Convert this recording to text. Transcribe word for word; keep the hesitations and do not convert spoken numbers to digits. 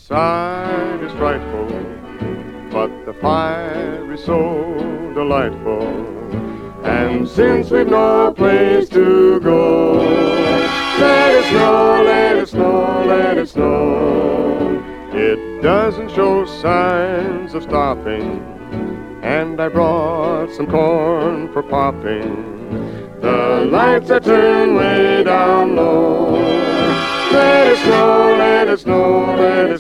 outside is frightful, but the fire is so delightful. And since we've no place to go, let it snow, let it snow, let it snow. It doesn't show signs of stopping, and I brought some corn for popping. The lights are turned way down low. Let it snow, let it snow, let it